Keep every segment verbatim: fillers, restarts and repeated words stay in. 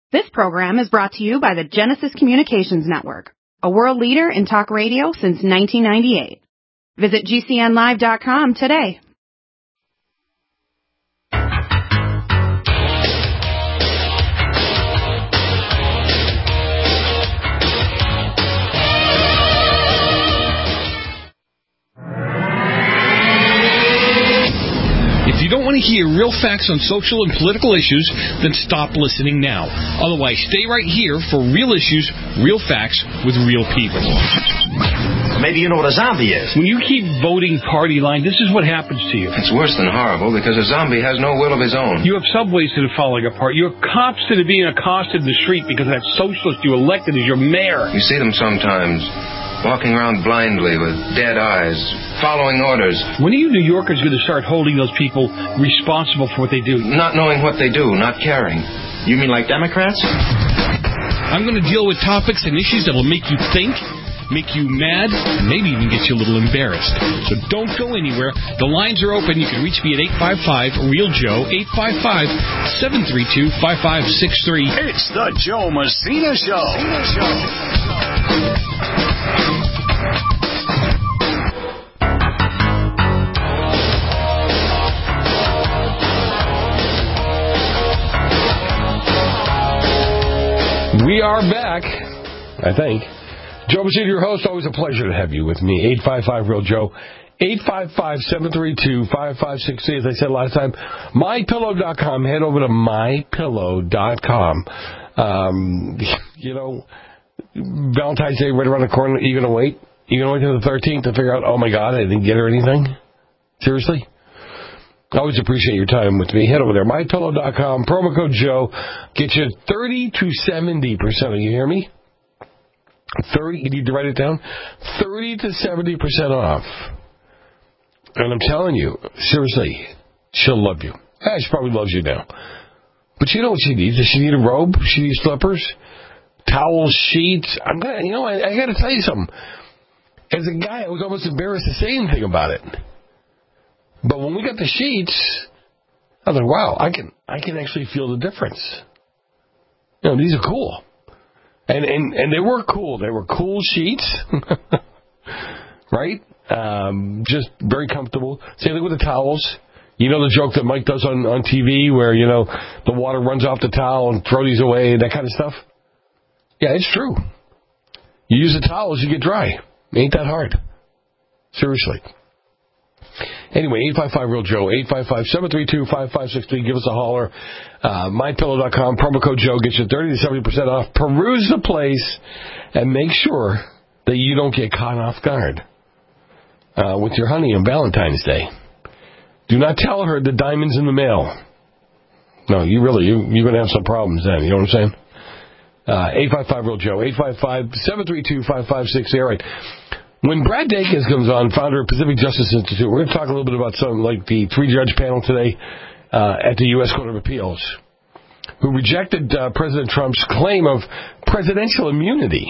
This program is brought to you by the Genesis Communications Network, a world leader in talk radio since nineteen ninety-eight. Visit G C N live dot com today. If you don't want to hear real facts on social and political issues, then stop listening now. Otherwise, stay right here for real issues, real facts, with real people. Maybe you know what a zombie is. When you keep voting party line, this is what happens to you. It's worse than horrible because a zombie has no will of his own. You have subways that are falling apart. You have cops that are being accosted in the street because that socialist you elected as your mayor. You see them sometimes, walking around blindly with dead eyes, following orders. When are you New Yorkers going to start holding those people responsible for what they do? Not knowing what they do, not caring. You mean like Democrats? I'm going to deal with topics and issues that will make you think, make you mad, and maybe even get you a little embarrassed. So don't go anywhere. The lines are open. You can reach me at eight five five, real Joe, eight five five, seven three two, five five six three. It's the Joe Messina Show. Messina Show. We are back, I think. Joe Messina, your host. Always a pleasure to have you with me. eight five five, real Joe. eight five five, seven three two, five five six three. As I said last time, my pillow dot com. Head over to my pillow dot com. Um, you know, Valentine's Day right around the corner. Are you going to wait? Are you going to wait until the thirteenth to figure out, oh, my God, I didn't get her anything? Seriously? I always appreciate your time with me. Head over there, my pillow dot com, promo code Joe, get you thirty to seventy percent. You hear me? thirty, you need to write it down, thirty to seventy percent off. And I'm telling you, seriously, she'll love you. Eh, she probably loves you now. But you know what she needs? Does she need a robe? She needs slippers, towels, sheets. I'm gonna, you know, I, I got to tell you something. As a guy, I was almost embarrassed to say anything about it. But when we got the sheets, I was like, wow, I can I can actually feel the difference. You know, these are cool. And and, and they were cool. They were cool sheets. Right? Um, just very comfortable. Same thing with the towels. You know the joke that Mike does on, on T V where, you know, the water runs off the towel and throw these away, that kind of stuff? Yeah, it's true. You use the towels, you get dry. Ain't that hard. Seriously. Anyway, eight five five, real Joe, eight five five, seven three two, five five six three. Give us a holler. Uh, my pillow dot com, promo code Joe, gets you thirty to seventy percent off. Peruse the place and make sure that you don't get caught off guard uh, with your honey on Valentine's Day. Do not tell her the diamond's in the mail. No, you really, you, you're going to have some problems then. You know what I'm saying? Uh, eight five five, real Joe, eight five five, seven three two, five five six three. All right. When Brad Dacus comes on, founder of Pacific Justice Institute, we're going to talk a little bit about something like the three-judge panel today uh, at the U S Court of Appeals, who rejected uh, President Trump's claim of presidential immunity.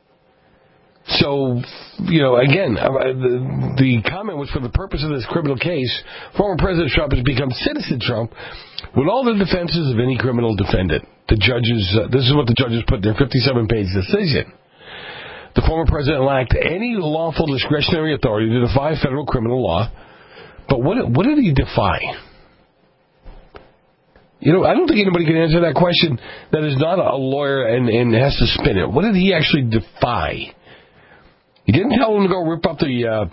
So, you know, again, uh, the, the comment was for the purpose of this criminal case, former President Trump has become Citizen Trump with all the defenses of any criminal defendant. The judges, uh, this is what the judges put in their fifty-seven page decision. The former president lacked any lawful discretionary authority to defy federal criminal law. But what, what did he defy? You know, I don't think anybody can answer that question that is not a lawyer and, and has to spin it. What did he actually defy? He didn't tell him to go rip up the, uh,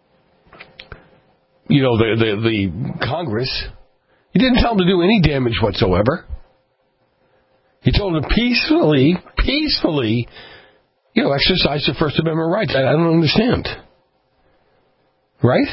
you know, the, the, the Congress. He didn't tell him to do any damage whatsoever. He told him to peacefully, peacefully, you know, exercise your First Amendment rights. I, I don't understand. Right?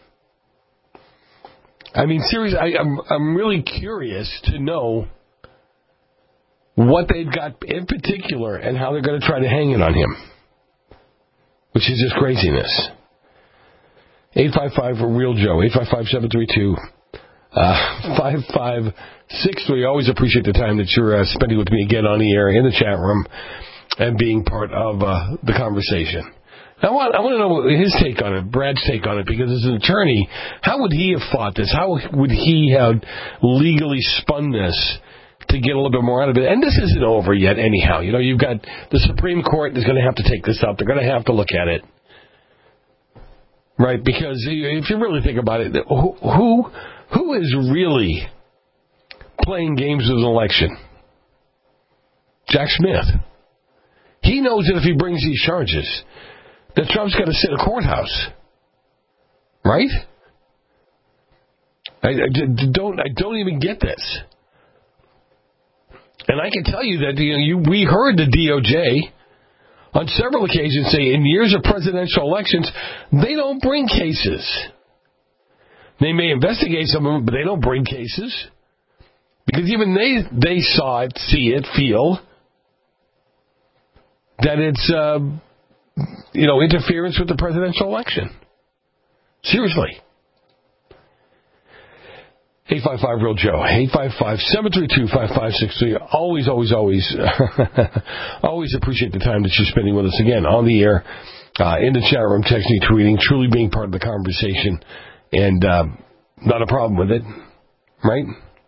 I mean, seriously, I, I'm, I'm really curious to know what they've got in particular and how they're going to try to hang it on him. Which is just craziness. eight five five, real Joe, eight five five, seven three two, five five six three. Always appreciate the time that you're uh, spending with me again on the air, in the chat room, and being part of uh, the conversation. I want, I want to know his take on it, Brad's take on it, because as an attorney, how would he have fought this? How would he have legally spun this to get a little bit more out of it. And this isn't over yet anyhow. You know, you've got the Supreme Court is going to have to take this up. They're going to have to look at it. Right? Because if you really think about it, who who, who is really playing games with an election? Jack Smith. He knows that if he brings these charges, that Trump's got to sit in a courthouse. Right? I, I, don't, I don't even get this. And I can tell you that you know, you, we heard the D O J on several occasions say in years of presidential elections, they don't bring cases. They may investigate some of them, but they don't bring cases. Because even they they saw it, see it, feel that it's, uh, you know, interference with the presidential election. Seriously. eight five five real Joe. eight five five, seven three two, five five six three. Always, always, always, always appreciate the time that you're spending with us again on the air, uh, in the chat room, texting, tweeting, truly being part of the conversation, and uh, not a problem with it, right?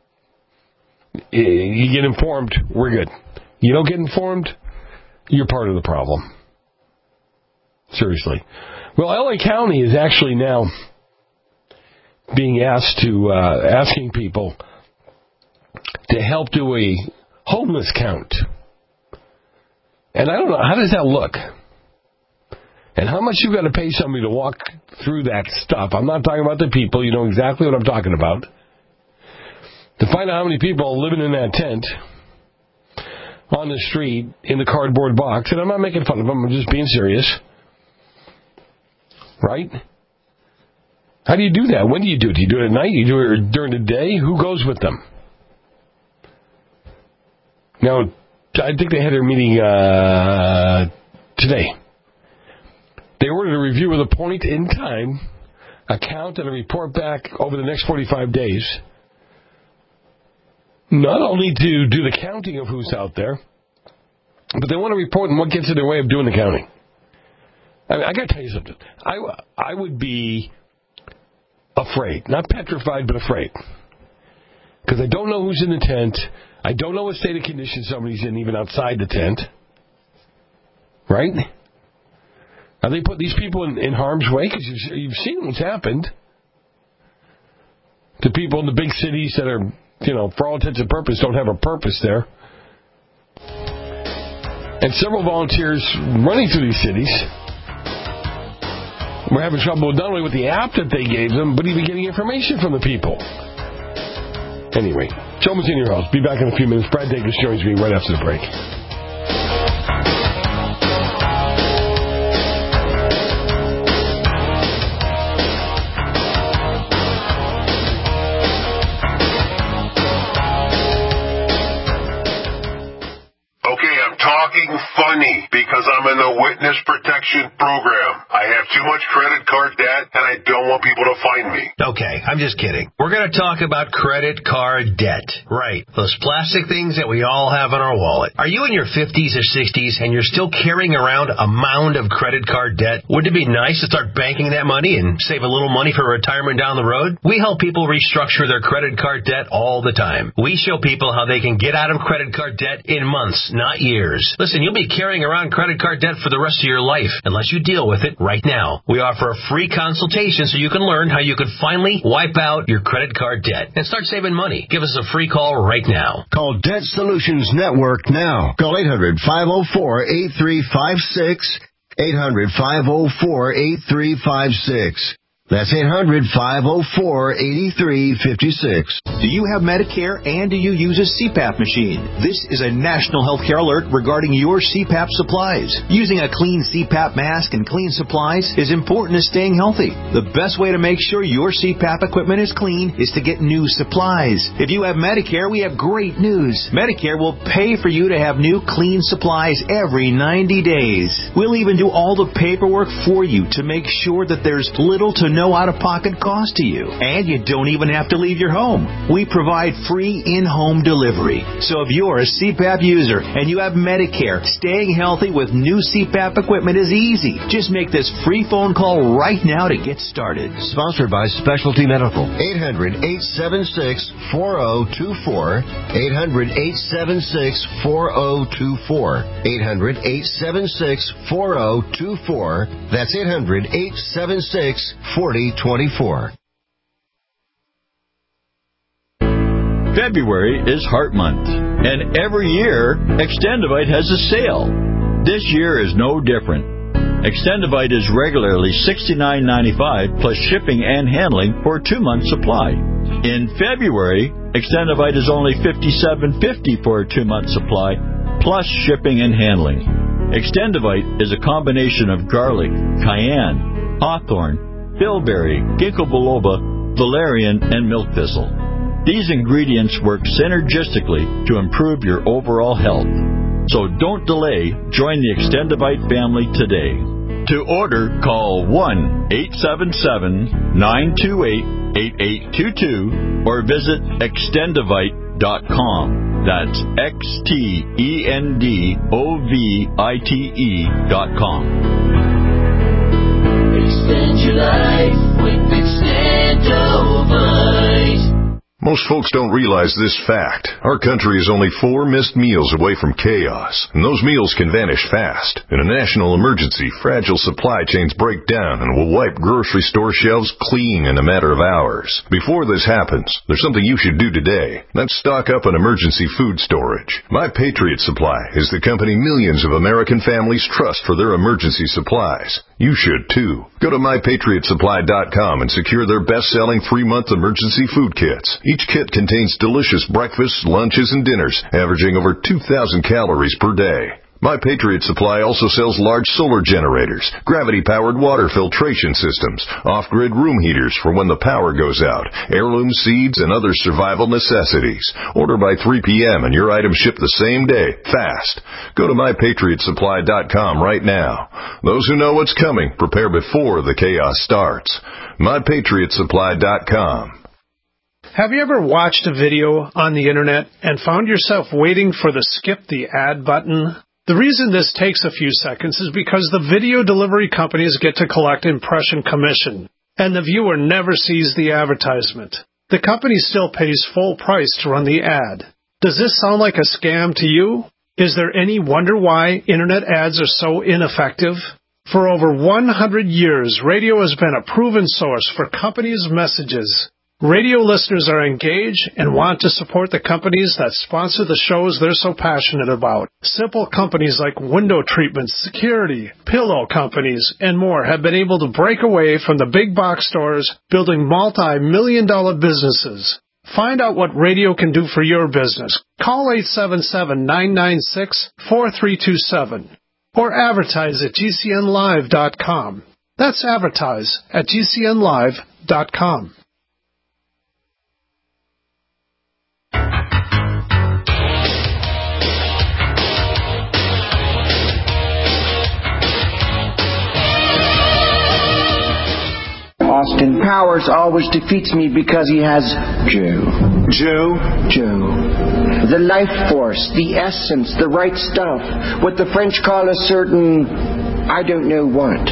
You get informed, we're good. You don't get informed, you're part of the problem. Seriously. Well, L A County is actually now being asked to, uh, asking people to help do a homeless count. And I don't know, how does that look? And how much you've got to pay somebody to walk through that stuff? I'm not talking about the people, you know exactly what I'm talking about. To find out how many people are living in that tent on the street in the cardboard box. And I'm not making fun of them, I'm just being serious. Right? How do you do that? When do you do it? Do you do it at night? Do you do it during the day? Who goes with them? Now, I think they had their meeting uh, today. They ordered a review with a point in time, a count, and a report back over the next forty-five days. Not only to do the counting of who's out there, but they want to report on what gets in their way of doing the counting. I mean, I got to tell you something. I, I would be afraid. Not petrified, but afraid. Because I don't know who's in the tent. I don't know what state of condition somebody's in, even outside the tent. Right? Are they putting these people in, in harm's way? Because you've, you've seen what's happened to people in the big cities that are, you know, for all intents and purposes, don't have a purpose there. And several volunteers running through these cities were having trouble not only with the app that they gave them, but even getting information from the people. Anyway, Joe Mazzini, your host. Be back in a few minutes. Brad Dacus joins me right after the break. Funny, because I'm in the witness protection program. I have too much credit card debt, and I don't want people to find me. Okay, I'm just kidding. We're going to talk about credit card debt. Right, those plastic things that we all have in our wallet. Are you in your fifties or sixties, and you're still carrying around a mound of credit card debt? Wouldn't it be nice to start banking that money and save a little money for retirement down the road? We help people restructure their credit card debt all the time. We show people how they can get out of credit card debt in months, not years. Listen, you'll be carrying around credit card debt for the rest of your life unless you deal with it right now. We offer a free consultation so you can learn how you can finally wipe out your credit card debt and start saving money. Give us a free call right now. Call Debt Solutions Network now. Call eight hundred, five oh four, eight three five six. eight hundred, five oh four, eight three five six. That's eight hundred, five oh four, eight three five six. Do you have Medicare and do you use a C PAP machine? This is a national healthcare alert regarding your C PAP supplies. Using a clean C PAP mask and clean supplies is important to staying healthy. The best way to make sure your C PAP equipment is clean is to get new supplies. If you have Medicare, we have great news. Medicare will pay for you to have new clean supplies every ninety days. We'll even do all the paperwork for you to make sure that there's little to no no out-of-pocket cost to you, and you don't even have to leave your home. We provide free in-home delivery. So if you're a C PAP user and you have Medicare, staying healthy with new C PAP equipment is easy. Just make this free phone call right now to get started. Sponsored by Specialty Medical. eight hundred, eight seven six, four zero two four. eight hundred, eight seven six, four zero two four. eight hundred, eight seven six, four zero two four. That's eight hundred, eight seven six, four zero two four. February is Heart Month, and every year, Extendivite has a sale. This year is no different. Extendivite is regularly sixty-nine ninety-five plus shipping and handling for a two-month supply. In February, Extendivite is only fifty-seven fifty for a two-month supply plus shipping and handling. Extendivite is a combination of garlic, cayenne, hawthorn, bilberry, ginkgo biloba, valerian, and milk thistle. These ingredients work synergistically to improve your overall health. So don't delay. Join the Extendivite family today. To order, call one eight seven seven, nine two eight, eight eight two two or visit extendivite dot com. That's X T E N D O V I T E dot com. Extend your life with Extendivite. Most folks don't realize this fact. Our country is only four missed meals away from chaos, and those meals can vanish fast. In a national emergency, fragile supply chains break down and will wipe grocery store shelves clean in a matter of hours. Before this happens, there's something you should do today. That's stock up on emergency food storage. My Patriot Supply is the company millions of American families trust for their emergency supplies. You should too. Go to my patriot supply dot com and secure their best-selling three-month emergency food kits. Each kit contains delicious breakfasts, lunches, and dinners, averaging over two thousand calories per day. My Patriot Supply also sells large solar generators, gravity-powered water filtration systems, off-grid room heaters for when the power goes out, heirloom seeds, and other survival necessities. Order by three p.m. and your items ship the same day, fast. Go to my patriot supply dot com right now. Those who know what's coming, prepare before the chaos starts. my patriot supply dot com. Have you ever watched a video on the internet and found yourself waiting for the skip the ad button? The reason this takes a few seconds is because the video delivery companies get to collect impression commission, and the viewer never sees the advertisement. The company still pays full price to run the ad. Does this sound like a scam to you? Is there any wonder why internet ads are so ineffective? For over one hundred years, radio has been a proven source for companies' messages. Radio listeners are engaged and want to support the companies that sponsor the shows they're so passionate about. Simple companies like window treatments, security, pillow companies, and more have been able to break away from the big box stores, building multi-million dollar businesses. Find out what radio can do for your business. Call eight seven seven, nine nine six, four three two seven or advertise at G C N live dot com. That's advertise at G C N live dot com. Austin Powers always defeats me because he has Joe. Joe? Joe. The life force, the essence, the right stuff. What the French call a certain, I don't know what.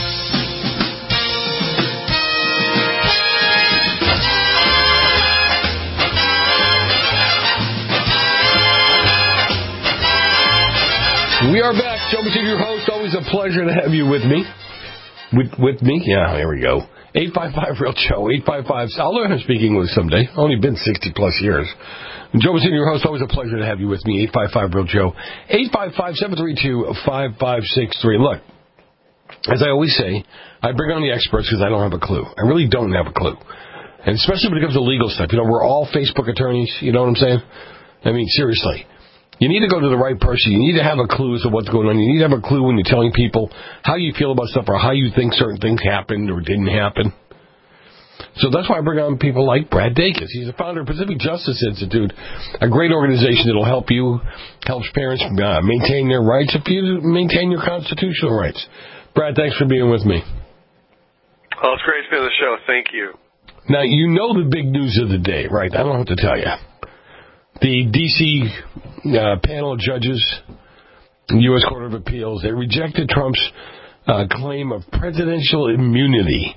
We are back. Joe Messina, your host. Always a pleasure to have you with me. With with me? Yeah, there we go. eight five five real Joe. eight five five. I'll learn how to speak English someday. Only been sixty plus years. Joe Messina, your host. Always a pleasure to have you with me. eight five five real Joe. eight five five, seven three two, five five six three. Look, as I always say, I bring on the experts because I don't have a clue. I really don't have a clue. And especially when it comes to legal stuff. You know, we're all Facebook attorneys. You know what I'm saying? I mean, seriously. You need to go to the right person. You need to have a clue as to what's going on. You need to have a clue when you're telling people how you feel about stuff or how you think certain things happened or didn't happen. So that's why I bring on people like Brad Dacus. He's the founder of Pacific Justice Institute, a great organization that will help you, helps parents uh, maintain their rights if you maintain your constitutional rights. Brad, thanks for being with me. Oh, it's great to be on the show. Thank you. Now, you know the big news of the day, right? I don't have to tell you. The D C uh, panel of judges, U S Court of Appeals, they rejected Trump's uh, claim of presidential immunity.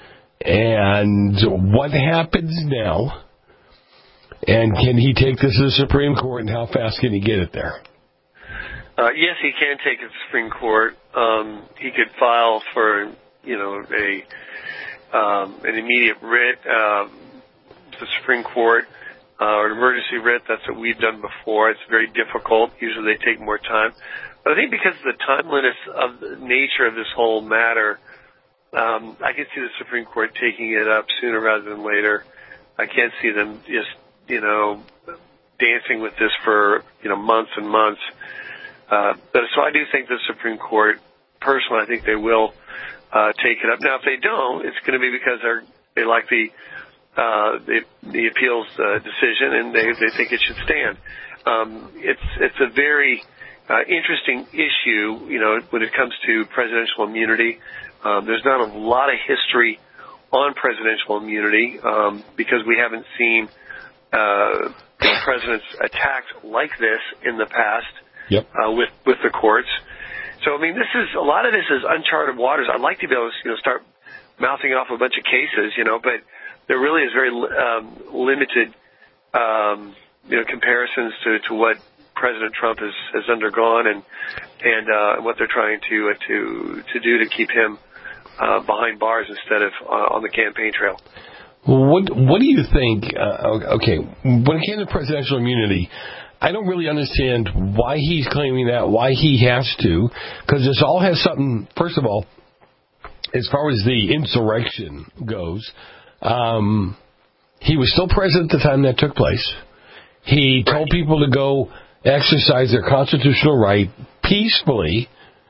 And what happens now? And can he take this to the Supreme Court, and how fast can he get it there? Uh, yes, he can take it to the Supreme Court. Um, he could file for, you know, a um, an immediate writ um, to the Supreme Court uh, or an emergency writ. That's what we've done before. It's very difficult. Usually they take more time. But I think because of the timeliness of the nature of this whole matter, um, I can see the Supreme Court taking it up sooner rather than later. I can't see them just, you know, dancing with this for, you know, months and months. Uh, but so I do think the Supreme Court, personally, I think they will uh, take it up. Now, if they don't, it's going to be because they're, they like the uh, the, the appeals uh, decision, and they they think it should stand. Um, it's it's a very uh, interesting issue, you know, when it comes to presidential immunity. Um, there's not a lot of history on presidential immunity um, because we haven't seen uh, you know, presidents attacked like this in the past. Yep. Uh, with with the courts. So I mean, this is a lot of this is uncharted waters. I'd like to be able to, you know, start mouthing off a bunch of cases, you know, but there really is very um, limited, um, you know, comparisons to, to what President Trump has, has undergone and and uh, what they're trying to uh, to to do to keep him uh, behind bars instead of uh, on the campaign trail. What what do you think? Uh, okay, when it came to presidential immunity, I don't really understand why he's claiming that, why he has to, because this all has something, first of all, as far as the insurrection goes, um, he was still president at the time that took place. He told people to go exercise their constitutional right peacefully,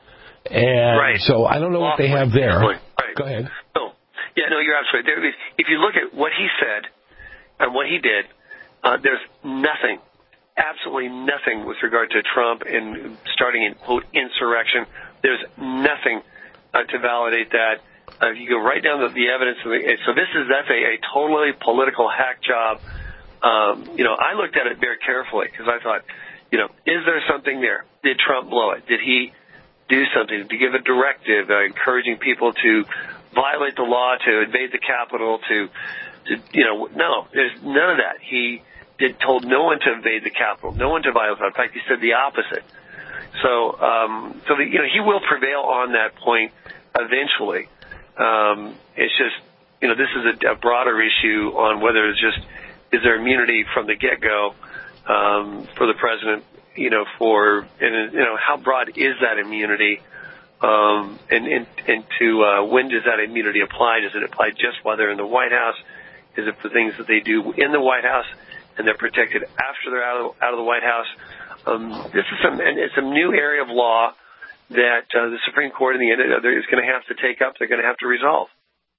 and right. so I don't know what they have there. Right. Go ahead. No. Yeah, no, you're absolutely right. If you look at what he said and what he did, uh, there's nothing. Absolutely nothing with regard to Trump and starting an, quote, insurrection. There's nothing uh, to validate that. Uh, you go right down to the evidence. Of the, so this is, that's a, a totally political hack job. Um, you know, I looked at it very carefully because I thought, you know, is there something there? Did Trump blow it? Did he do something? Did he give a directive uh, encouraging people to violate the law, to invade the Capitol, to, to, you know, no, there's none of that. He Did, told no one to invade the Capitol, no one to violate. In fact, he said the opposite. So, um, so the, you know, he will prevail on that point eventually. Um, it's just, you know, this is a, a broader issue on whether it's just is there immunity from the get-go um, for the president, you know, for and you know how broad is that immunity, um, and and, and to uh, when does that immunity apply? Does it apply just while they're in the White House? Is it for things that they do in the White House? And they're protected after they're out of, out of the White House. Um, this is some, and it's a new area of law that uh, the Supreme Court in the end is going to have to take up. They're going to have to resolve.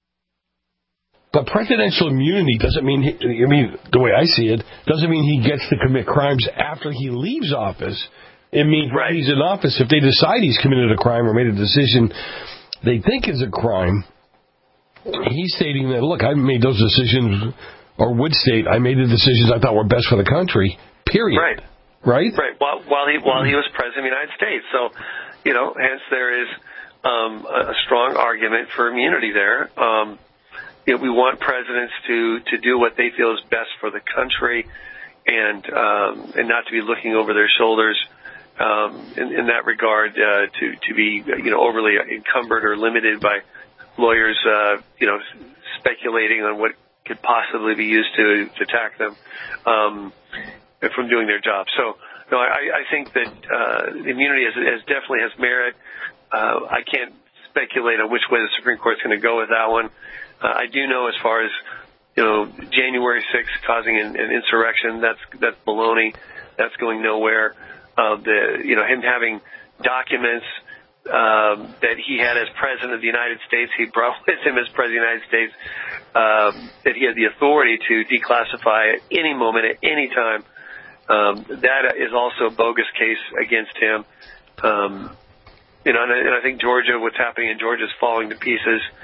But presidential immunity doesn't mean, he, I mean, the way I see it, doesn't mean he gets to commit crimes after he leaves office. It means right. when he's in office, if they decide he's committed a crime or made a decision they think is a crime, he's stating that, look, I made those decisions. Or would state, I made the decisions I thought were best for the country, period. Right. Right? Right. While, while, he, while he was president of the United States. So, you know, hence there is um, a strong argument for immunity there. Um, you know, we want presidents to, to do what they feel is best for the country and um, and not to be looking over their shoulders um, in, in that regard, uh, to, to be, you know, overly encumbered or limited by lawyers, uh, you know, speculating on what could possibly be used to, to attack them um, from doing their job. So, no, I, I think that uh, immunity has, has definitely has merit. Uh, I can't speculate on which way the Supreme Court is going to go with that one. Uh, I do know as far as, you know, January sixth causing an, an insurrection, that's that's baloney. That's going nowhere. Uh, the you know him having documents Um, that he had as president of the United States, he brought with him as president of the United States, um, that he had the authority to declassify at any moment, at any time. Um, that is also a bogus case against him. Um, you know, and I, and I think Georgia, what's happening in Georgia is falling to pieces.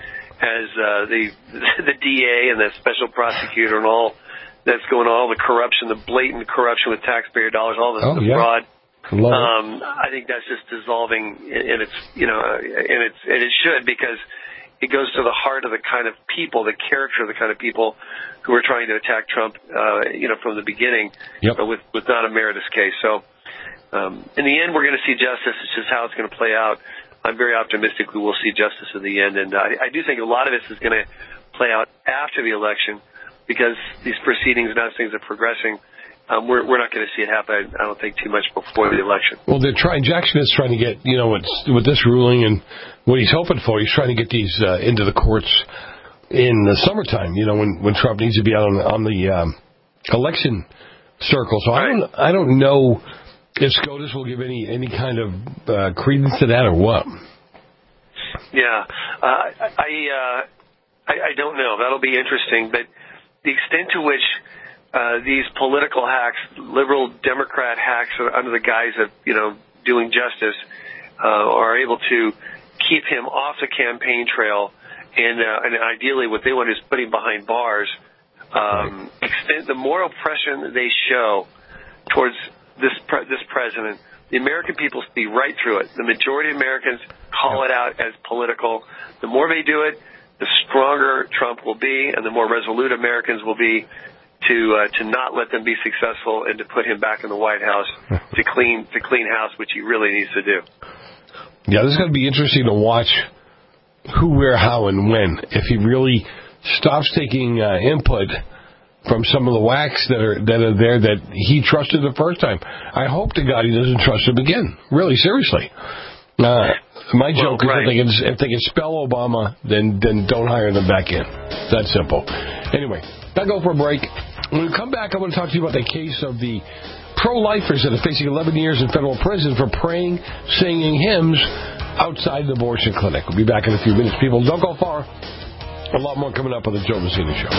as uh, the the D A and the special prosecutor and all that's going on, all the corruption, the blatant corruption with taxpayer dollars, all the, oh, the yeah. fraud. Um, I think that's just dissolving, and it's you know, and it's and it should, because it goes to the heart of the kind of people, the character of the kind of people who are trying to attack Trump, uh, you know, from the beginning, yep. but with with not a meritorious case. So, um, in the end, we're going to see justice. It's just how it's going to play out. I'm very optimistic we will see justice in the end, and I, I do think a lot of this is going to play out after the election, because these proceedings and other things are progressing. Um, we're we're not going to see it happen, I don't think, too much before the election. Well, they're trying. Jackson is trying to get, you know, with, with this ruling and what he's hoping for, he's trying to get these uh, into the courts in the summertime. You know, when, when Trump needs to be out on, on the um, election circle. So right. I don't I don't know if SCOTUS will give any any kind of uh, credence to that or what. Yeah, uh, I uh, I, I don't know. That'll be interesting, but the extent to which uh, these political hacks, liberal Democrat hacks, under the guise of you know doing justice, uh, are able to keep him off the campaign trail, and uh, and ideally what they want is put him behind bars. Um, right. extent, the moral pressure that they show towards this pre- this president, the American people see right through it. The majority of Americans call it out as political. The more they do it, the stronger Trump will be, and the more resolute Americans will be to uh, to not let them be successful and to put him back in the White House to clean to clean house, which he really needs to do. Yeah, this is going to be interesting to watch who, where, how, and when. If he really stops taking uh, input from some of the whacks that are that are there that he trusted the first time. I hope to God he doesn't trust him again. Really, seriously. Uh, my joke well, right. is if they, can, if they can spell Obama, then then don't hire them back in. That simple. Anyway, gotta go for a break. When we come back, I want to talk to you about the case of the pro-lifers that are facing eleven years in federal prison for praying, singing hymns outside the abortion clinic. We'll be back in a few minutes. People, don't go far. A lot more coming up on the Joe Messina Show.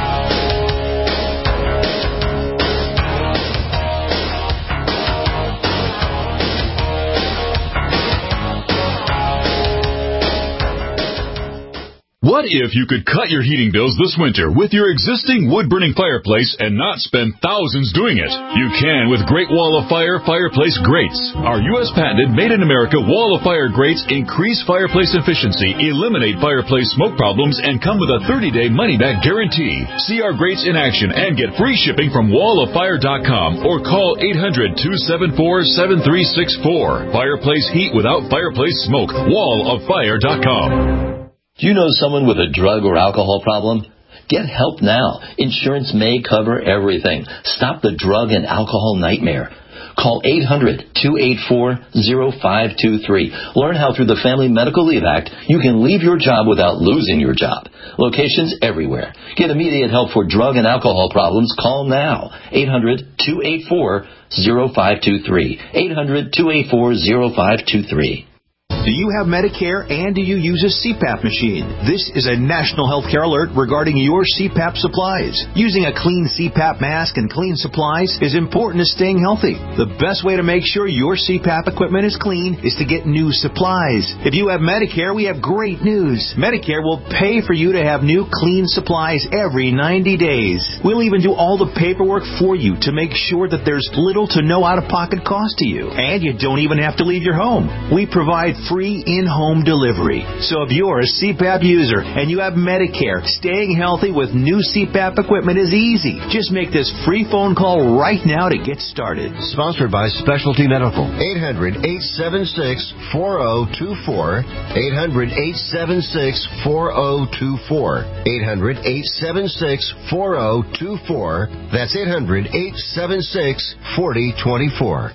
What if you could cut your heating bills this winter with your existing wood-burning fireplace and not spend thousands doing it? You can with Great Wall of Fire Fireplace Grates. Our U S patented made-in-America Wall of Fire grates increase fireplace efficiency, eliminate fireplace smoke problems, and come with a thirty-day money-back guarantee. See our grates in action and get free shipping from wall of fire dot com or call eight hundred, two seven four, seven three six four. Fireplace heat without fireplace smoke. wall of fire dot com. Do you know someone with a drug or alcohol problem? Get help now. Insurance may cover everything. Stop the drug and alcohol nightmare. Call eight hundred, two eight four, zero five two three. Learn how through the Family Medical Leave Act you can leave your job without losing your job. Locations everywhere. Get immediate help for drug and alcohol problems. Call now. eight hundred, two eight four, zero five two three. eight hundred, two eight four, zero five two three. Do you have Medicare and do you use a C PAP machine? This is a national healthcare alert regarding your C PAP supplies. Using a clean C PAP mask and clean supplies is important to staying healthy. The best way to make sure your C PAP equipment is clean is to get new supplies. If you have Medicare, we have great news. Medicare will pay for you to have new clean supplies every ninety days. We'll even do all the paperwork for you to make sure that there's little to no out-of-pocket cost to you. And you don't even have to leave your home. We provide free Free in-home delivery. So if you're a C PAP user and you have Medicare, staying healthy with new C PAP equipment is easy. Just make this free phone call right now to get started. Sponsored by Specialty Medical. eight hundred, eight seven six, four zero two four. eight hundred, eight seven six, four zero two four. eight hundred, eight seven six, four zero two four. That's eight hundred, eight seven six, four zero two four.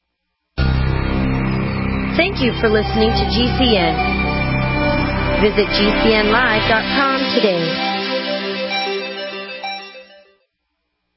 Thank you for listening to G C N. Visit G C N live dot com today.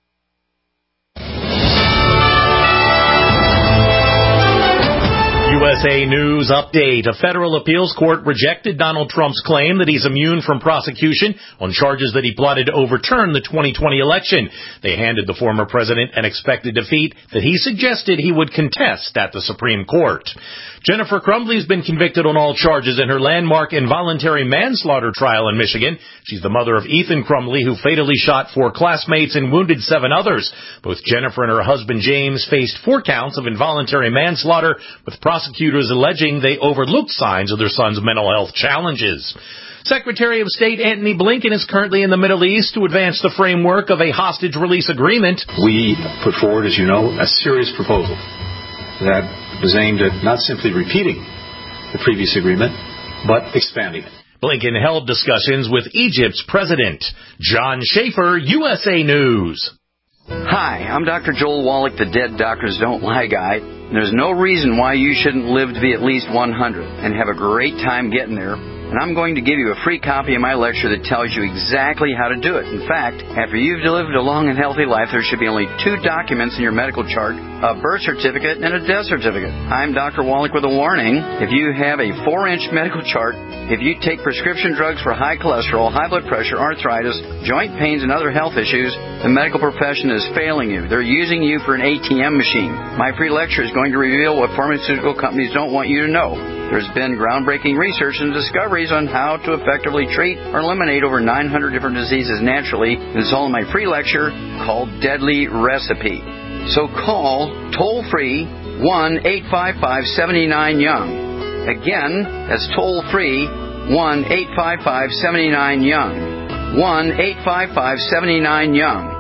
U S A News update. A federal appeals court rejected Donald Trump's claim that he's immune from prosecution on charges that he plotted to overturn the twenty twenty election. They handed the former president an expected defeat that he suggested he would contest at the Supreme Court. Jennifer Crumbley's been convicted on all charges in her landmark involuntary manslaughter trial in Michigan. She's the mother of Ethan Crumbley, who fatally shot four classmates and wounded seven others. Both Jennifer and her husband James faced four counts of involuntary manslaughter, with prosecutors alleging they overlooked signs of their son's mental health challenges. Secretary of State Antony Blinken is currently in the Middle East to advance the framework of a hostage release agreement. We put forward, as you know, a serious proposal that was aimed at not simply repeating the previous agreement, but expanding it. Blinken held discussions with Egypt's president. John Schaefer, U S A News. Hi, I'm Doctor Joel Wallach, the Dead Doctors Don't Lie guy. There's no reason why you shouldn't live to be at least one hundred and have a great time getting there. And I'm going to give you a free copy of my lecture that tells you exactly how to do it. In fact, after you've lived a long and healthy life, there should be only two documents in your medical chart, a birth certificate and a death certificate. I'm Doctor Wallach with a warning. If you have a four-inch medical chart, if you take prescription drugs for high cholesterol, high blood pressure, arthritis, joint pains, and other health issues, the medical profession is failing you. They're using you for an A T M machine. My free lecture is going to reveal what pharmaceutical companies don't want you to know. There's been groundbreaking research and discoveries on how to effectively treat or eliminate over nine hundred different diseases naturally. It's all in my free lecture called Deadly Recipe. So call toll-free one eight five five, seven nine, young. Again, that's toll-free one eight five five, seven nine, young. one eight five five, seven nine, young.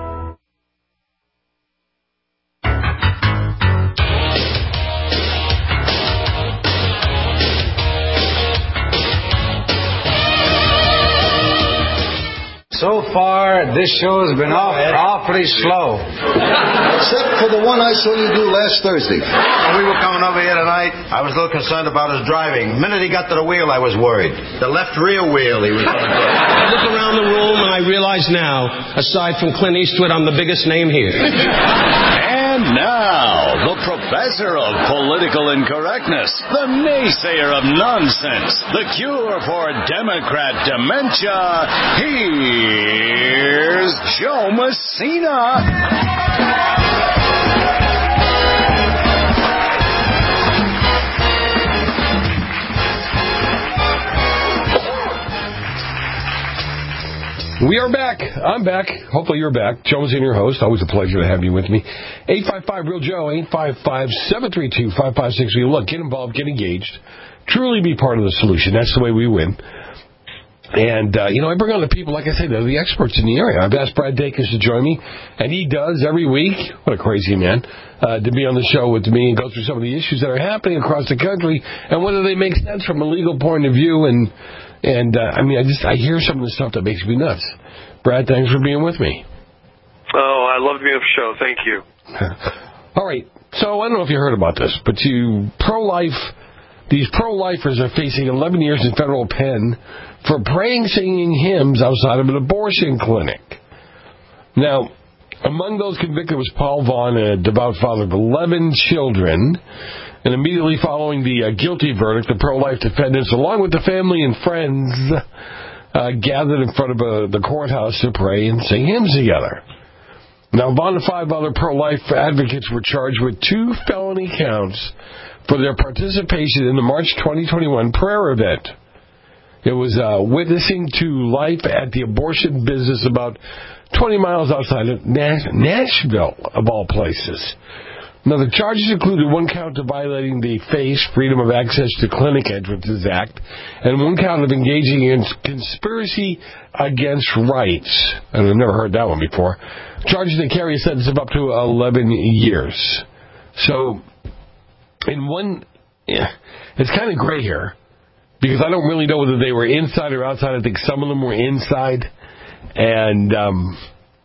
So far, this show has been off, awfully slow. Except for the one I saw you do last Thursday. When we were coming over here tonight, I was a little concerned about his driving. The minute he got to the wheel, I was worried. The left rear wheel he was going to do. I look around the room and I realize now, aside from Clint Eastwood, I'm the biggest name here. And now, the professor of political incorrectness, the naysayer of nonsense, the cure for Democrat dementia, here's Joe Messina. We are back. I'm back. Hopefully you're back. Joe Messina, your host. Always a pleasure to have you with me. eight five five, real Joe, eight five five, seven three two, five five six three. Look, get involved, get engaged. Truly be part of the solution. That's the way we win. And, uh, you know, I bring on the people, like I say, they're the experts in the area. I've asked Brad Dacus to join me, and he does every week. What a crazy man. Uh, to be on the show with me and go through some of the issues that are happening across the country and whether they make sense from a legal point of view. And, and uh, I mean, I just I hear some of the stuff that makes me nuts. Brad, thanks for being with me. Oh, I love being on the show. Thank you. All right. So I don't know if you heard about this, but you pro-life, these pro-lifers are facing eleven years in federal pen for praying, singing hymns outside of an abortion clinic. Now, among those convicted was Paul Vaughn, a devout father of eleven children. And immediately following the uh, guilty verdict, the pro-life defendants, along with the family and friends, uh, gathered in front of uh, the courthouse to pray and sing hymns together. Now, Vaughn and five other pro-life advocates were charged with two felony counts for their participation in the March twenty twenty-one prayer event. It was uh, witnessing to life at the abortion business about twenty miles outside of Nash- Nashville, of all places. Now, the charges included one count of violating the FACE, Freedom of Access to Clinic Entrances Act, and one count of engaging in conspiracy against rights. And I've never heard that one before. Charges that carry a sentence of up to eleven years. So, in one, yeah, it's kind of gray here, because I don't really know whether they were inside or outside. I think some of them were inside. And um,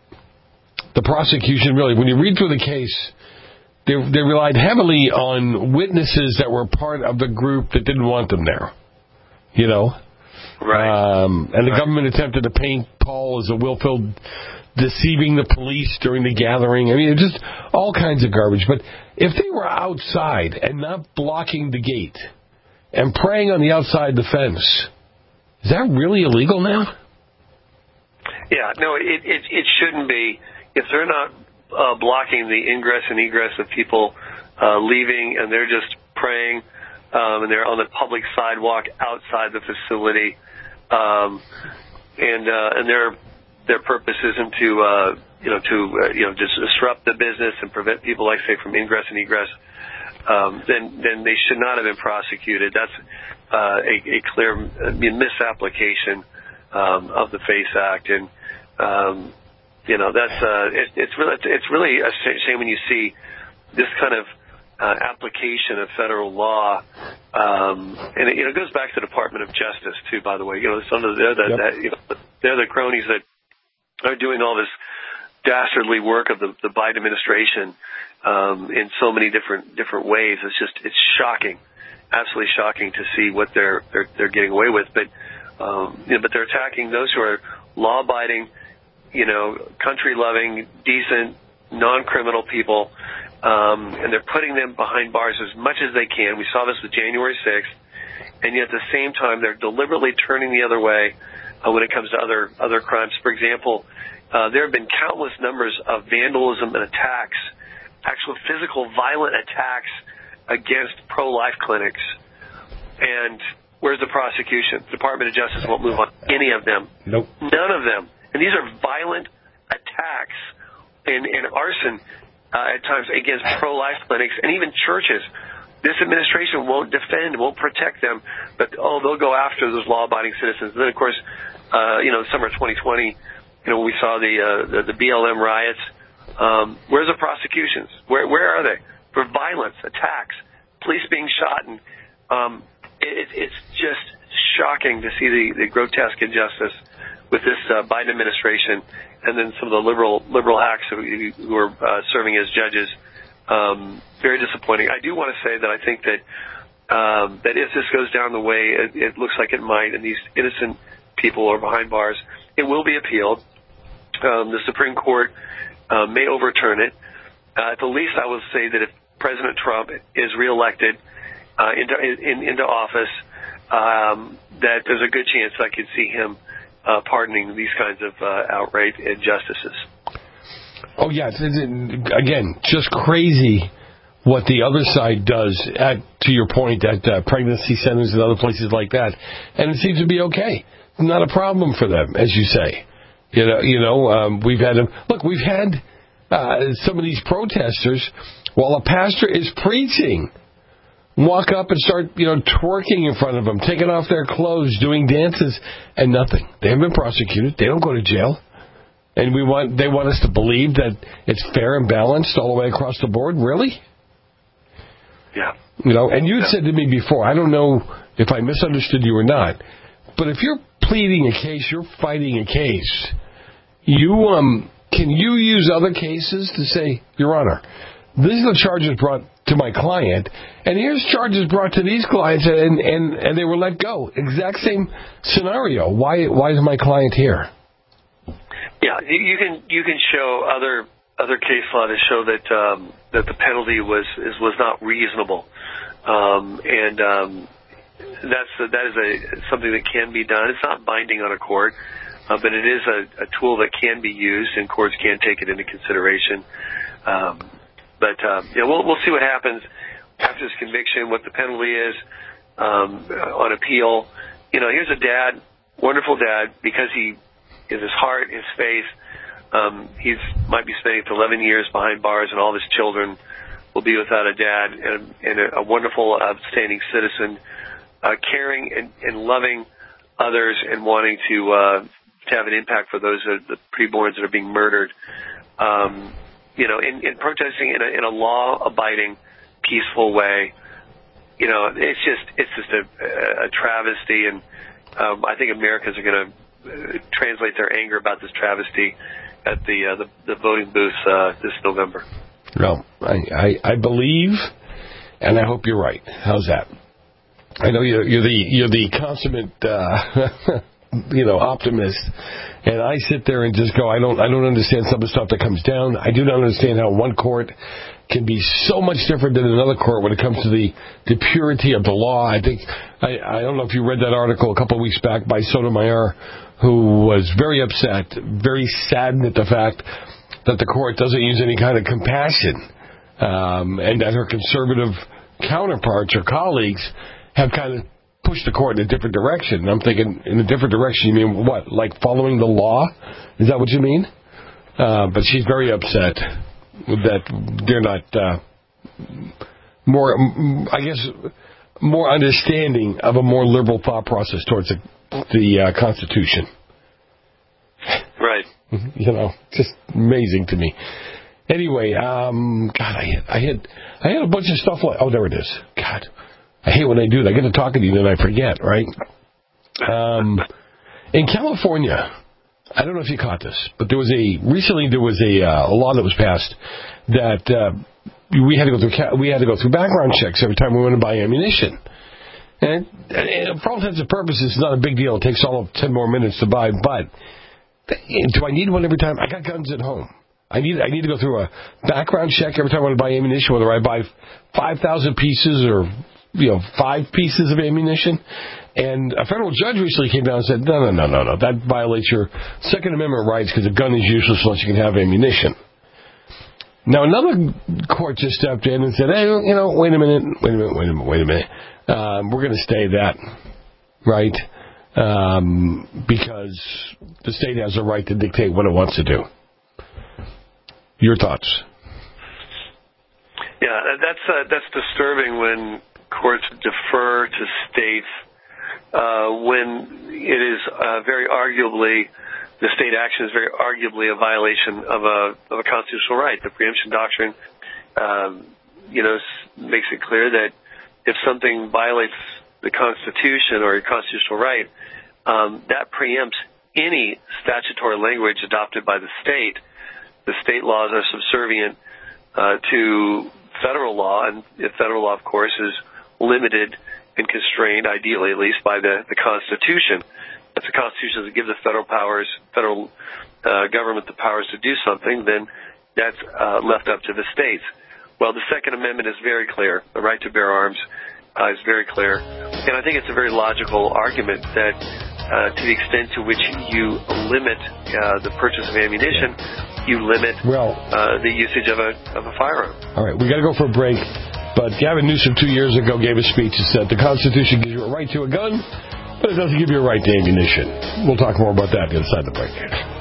the prosecution really, when you read through the case, They, they relied heavily on witnesses that were part of the group that didn't want them there, you know? Right. Um, and the right. government attempted to paint Paul as a willful deceiving the police during the gathering. I mean, just all kinds of garbage. But if they were outside and not blocking the gate and praying on the outside the fence, is that really illegal now? Yeah, no, it it, it shouldn't be. If they're not uh, blocking the ingress and egress of people uh, leaving, and they're just praying, um, and they're on the public sidewalk outside the facility, um, and uh, and their their purpose isn't to uh, you know to uh, you know just disrupt the business and prevent people, like say, from ingress and egress, um, then then they should not have been prosecuted. That's uh, a, a clear misapplication um, of the FACE Act, and um, you know that's uh, it, it's really it's really a shame when you see this kind of uh, application of federal law, um, and it, you know, it goes back to the Department of Justice too. By the way, you know, some of the, they're the yep. that, you know, they're the cronies that are doing all this dastardly work of the, the Biden administration um, in so many different different ways. It's just it's shocking, absolutely shocking to see what they're they're, they're getting away with. But um, you know, but they're attacking those who are law-abiding, you know, country-loving, decent, non-criminal people, um, and they're putting them behind bars as much as they can. We saw this with January sixth, and yet at the same time they're deliberately turning the other way uh, when it comes to other other crimes. For example, uh, there have been countless numbers of vandalism and attacks, actual physical violent attacks against pro-life clinics. And where's the prosecution? The Department of Justice won't move on any of them. Nope. None of them. And these are violent attacks and, and arson uh, at times against pro-life clinics and even churches. This administration won't defend, won't protect them, but, oh, they'll go after those law-abiding citizens. And then, of course, uh, you know, summer twenty twenty, you know, we saw the uh, the, the B L M riots. Um, where's the prosecutions? Where where are they? For violence, attacks, police being shot. And um, it, it's just shocking to see the, the grotesque injustice with this uh, Biden administration, and then some of the liberal liberal hacks who, who are uh, serving as judges. Um, very disappointing. I do want to say that I think that um, that if this goes down the way it, it looks like it might, and these innocent people are behind bars, it will be appealed. Um, the Supreme Court uh, may overturn it. Uh, at the least, I will say that if President Trump is reelected uh, into in, into office, um, that there's a good chance I could see him uh, pardoning these kinds of uh, outright injustices. Oh, yeah. It's, it's, again, just crazy what the other side does, at, to your point, at uh, pregnancy centers and other places like that. And it seems to be okay. Not a problem for them, as you say. You know, you know um, we've had them. Look, we've had uh, some of these protesters, while a pastor is preaching, walk up and start, you know, twerking in front of them, taking off their clothes, doing dances, and nothing. They haven't been prosecuted. They don't go to jail. And we want they want us to believe that it's fair and balanced all the way across the board? Really? Yeah. You know, and you had said to me before, I don't know if I misunderstood you or not, but if you're pleading a case, you're fighting a case, you um can you use other cases to say, Your Honor, these are the charges brought to my client, and here's charges brought to these clients, and, and, and they were let go. Exact same scenario. Why why is my client here? Yeah, you can you can show other other case law to show that um, that the penalty was is, was not reasonable, um, and um, that's that is a something that can be done. It's not binding on a court, uh, but it is a, a tool that can be used, and courts can take it into consideration. Um, but um, you know, we'll we'll see what happens after this conviction, what the penalty is um, on appeal. You know, here's a dad, wonderful dad, because he. In his heart, his faith, um, he's might be spending eleven years behind bars, and all of his children will be without a dad, and, and a, a wonderful, outstanding citizen, uh, caring and, and loving others, and wanting to uh, to have an impact for those that, the preborns that are being murdered. Um, you know, in, in protesting in a, in a law-abiding, peaceful way. You know, it's just it's just a, a travesty, and um, I think Americans are going to translate their anger about this travesty at the uh, the, the voting booths uh, this November. No, I, I, I believe, and I hope you're right. How's that? I know you're, you're the you're the consummate uh, you know, optimist, and I sit there and just go, I don't, I don't understand some of the stuff that comes down. I do not understand how one court can be so much different than another court when it comes to the, the purity of the law. I think, I, I don't know if you read that article a couple of weeks back by Sotomayor, who was very upset, very saddened at the fact that the court doesn't use any kind of compassion, um, and that her conservative counterparts or colleagues have kind of pushed the court in a different direction. And I'm thinking, in a different direction, you mean what, like following the law? Is that what you mean? Uh, but she's very upset that they're not uh, more, I guess, more understanding of a more liberal thought process towards the, the uh, Constitution. Right. You know, just amazing to me. Anyway, um, God, I had, I had I had a bunch of stuff like, oh, there it is. God, I hate when I do that. I get to talking to you and I forget, right? Um, in California, I don't know if you caught this, but there was a recently there was a, uh, a law that was passed that uh, we had to go through we had to go through background checks every time we went to buy ammunition. And, and for all intents and purposes, it's not a big deal. It takes all of ten more minutes to buy, but do I need one every time? I got guns at home. I need I need to go through a background check every time I want to buy ammunition, whether I buy five thousand pieces or, you know, five pieces of ammunition. And a federal judge recently came down and said, no, no, no, no, no, that violates your Second Amendment rights because a gun is useless unless you can have ammunition. Now, another court just stepped in and said, hey, you know, wait a minute, wait a minute, wait a minute, wait a minute. Um, we're going to stay that, right? Um, because the state has a right to dictate what it wants to do. Your thoughts? Yeah, that's uh, that's disturbing when courts defer to states uh, when it is uh, very arguably, the state action is very arguably a violation of a of a constitutional right. The preemption doctrine, um, you know, makes it clear that if something violates the Constitution or your constitutional right, um, that preempts any statutory language adopted by the state. The state laws are subservient uh, to federal law, and federal law, of course, is limited and constrained, ideally at least, by the, the Constitution. If the Constitution doesn't give the federal powers, federal uh, government the powers to do something, then that's uh, left up to the states. Well, the Second Amendment is very clear. The right to bear arms uh, is very clear. And I think it's a very logical argument that uh, to the extent to which you limit uh, the purchase of ammunition, you limit well, uh, the usage of a of a firearm. All right, we got to go for a break. But Gavin Newsom two years ago gave a speech that said the Constitution gives you a right to a gun, but it doesn't give you a right to ammunition. We'll talk more about that inside the break.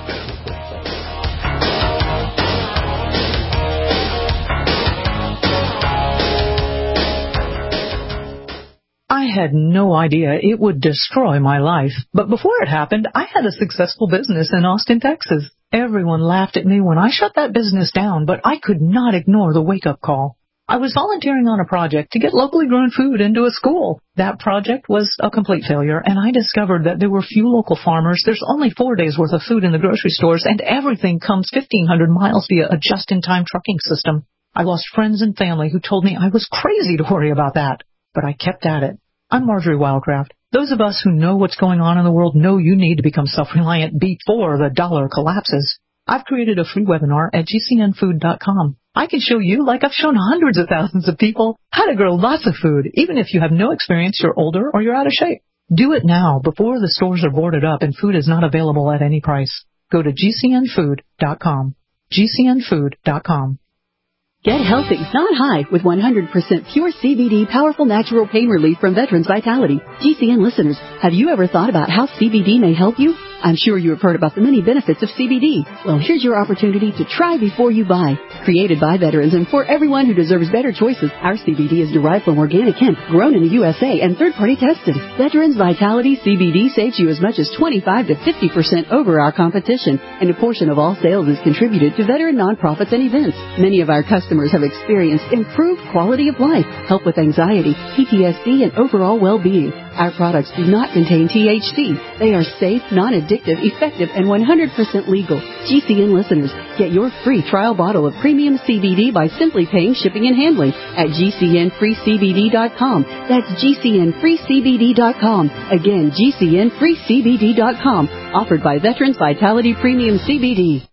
I had no idea it would destroy my life. But before it happened, I had a successful business in Austin, Texas. Everyone laughed at me when I shut that business down, but I could not ignore the wake-up call. I was volunteering on a project to get locally grown food into a school. That project was a complete failure, and I discovered that there were few local farmers. There's only four days' worth of food in the grocery stores, and everything comes fifteen hundred miles via a just-in-time trucking system. I lost friends and family who told me I was crazy to worry about that, but I kept at it. I'm Marjorie Wildcraft. Those of us who know what's going on in the world know you need to become self-reliant before the dollar collapses. I've created a free webinar at G C N food dot com. I can show you, like I've shown hundreds of thousands of people, how to grow lots of food, even if you have no experience, you're older, or you're out of shape. Do it now, before the stores are boarded up and food is not available at any price. Go to G C N food dot com. G C N food dot com. Get healthy, not high, with one hundred percent pure C B D powerful natural pain relief from Veterans Vitality. G C N listeners, have you ever thought about how C B D may help you? I'm sure you have heard about the many benefits of C B D. Well, here's your opportunity to try before you buy. Created by veterans and for everyone who deserves better choices, our C B D is derived from organic hemp, grown in the U S A, and third-party tested. Veterans Vitality C B D saves you as much as twenty-five to fifty percent over our competition, and a portion of all sales is contributed to veteran nonprofits and events. Many of our customers have experienced improved quality of life, help with anxiety, P T S D, and overall well-being. Our products do not contain T H C. They are safe, non-addictive, effective, and one hundred percent legal. G C N listeners, get your free trial bottle of premium C B D by simply paying shipping and handling at G C N free C B D dot com. That's G C N free C B D dot com. Again, G C N free C B D dot com. Offered by Veterans Vitality Premium C B D.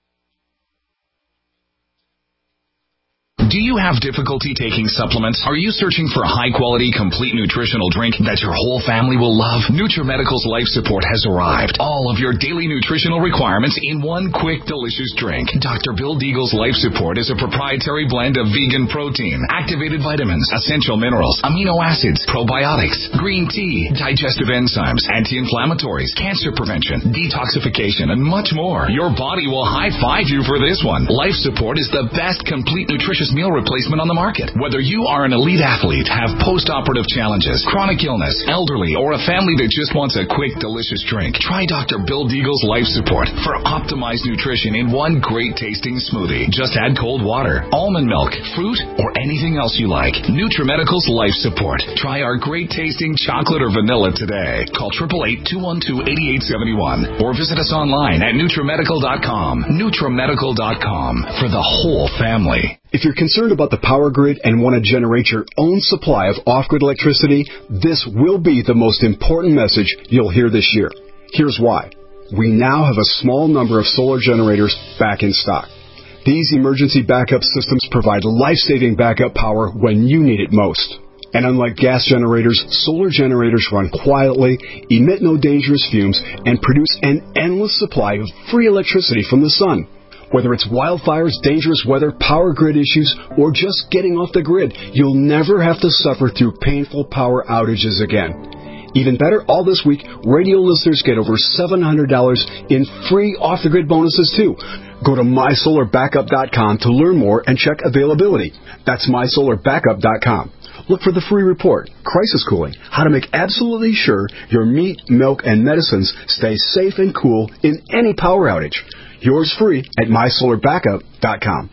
Do you have difficulty taking supplements? Are you searching for a high-quality, complete nutritional drink that your whole family will love? NutriMedical's Life Support has arrived. All of your daily nutritional requirements in one quick, delicious drink. Doctor Bill Deagle's Life Support is a proprietary blend of vegan protein, activated vitamins, essential minerals, amino acids, probiotics, green tea, digestive enzymes, anti-inflammatories, cancer prevention, detoxification, and much more. Your body will high-five you for this one. Life Support is the best complete nutritious meal replacement on the market. Whether you are an elite athlete, have post-operative challenges, chronic illness, elderly, or a family that just wants a quick, delicious drink, try Doctor Bill Deagle's Life Support for optimized nutrition in one great-tasting smoothie. Just add cold water, almond milk, fruit, or anything else you like. NutriMedical's Life Support. Try our great-tasting chocolate or vanilla today. Call eight eight eight, two one two, eight eight seven one or visit us online at NutriMedical dot com. NutriMedical dot com for the whole family. If you're concerned about the power grid and want to generate your own supply of off-grid electricity, this will be the most important message you'll hear this year. Here's why. We now have a small number of solar generators back in stock. These emergency backup systems provide life-saving backup power when you need it most. And unlike gas generators, solar generators run quietly, emit no dangerous fumes, and produce an endless supply of free electricity from the sun. Whether it's wildfires, dangerous weather, power grid issues, or just getting off the grid, you'll never have to suffer through painful power outages again. Even better, all this week, radio listeners get over seven hundred dollars in free off-the-grid bonuses, too. Go to my solar backup dot com to learn more and check availability. That's my solar backup dot com. Look for the free report, Crisis Cooling, how to make absolutely sure your meat, milk, and medicines stay safe and cool in any power outage. Yours free at my solar backup dot com.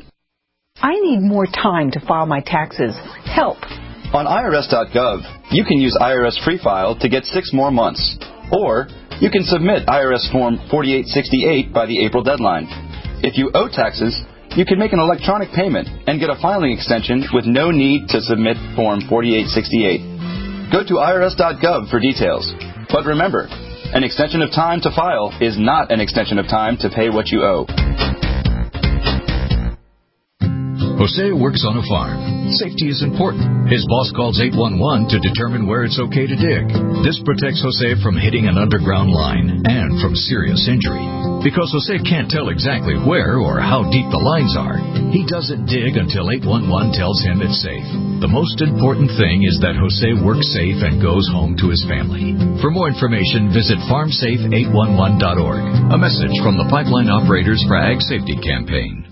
I need more time to file my taxes. Help. On I R S dot gov, you can use I R S Free File to get six more months. Or you can submit I R S Form forty-eight sixty-eight by the April deadline. If you owe taxes, you can make an electronic payment and get a filing extension with no need to submit Form forty-eight sixty-eight. Go to I R S dot gov for details. But remember, an extension of time to file is not an extension of time to pay what you owe. Jose works on a farm. Safety is important. His boss calls eight one one to determine where it's okay to dig. This protects Jose from hitting an underground line and from serious injury. Because Jose can't tell exactly where or how deep the lines are, he doesn't dig until eight one one tells him it's safe. The most important thing is that Jose works safe and goes home to his family. For more information, visit farm safe eight one one dot org. A message from the Pipeline Operators for Ag Safety Campaign.